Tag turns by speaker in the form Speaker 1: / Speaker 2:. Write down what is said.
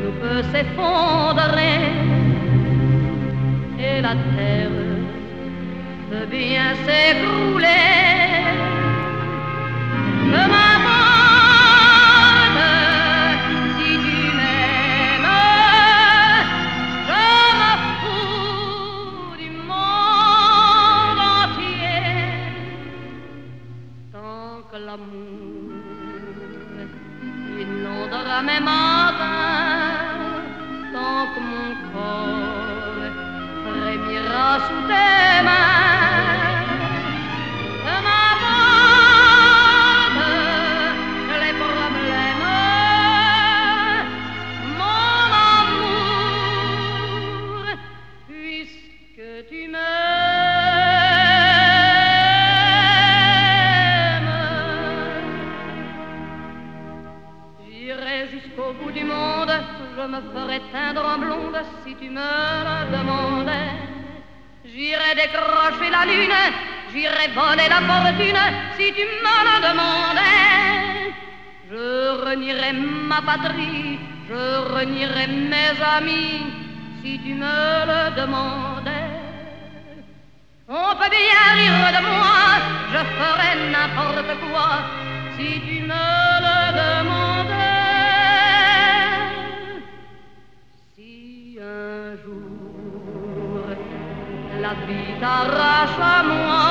Speaker 1: peut s'effondrer et la terre peut bien s'écrouler. Peu m'importe si tu m'aimes, je me fous du monde entier. Tant que l'amour inondera mes matins, tant que mon corps frémira sous tes mains, peu m'importe les problèmes, mon amour, puisque tu m'aimes. J'irai jusqu'au bout du monde, je me ferai teindre en blonde si tu me le demandais. J'irai décrocher la lune, j'irai voler la fortune si tu me le demandais. Je renierai ma patrie, je renierai mes amis si tu me le demandais. On peut bien rire de moi, je ferai n'importe quoi si tu me le demandais. Si un jour la vie t'arrache à moi,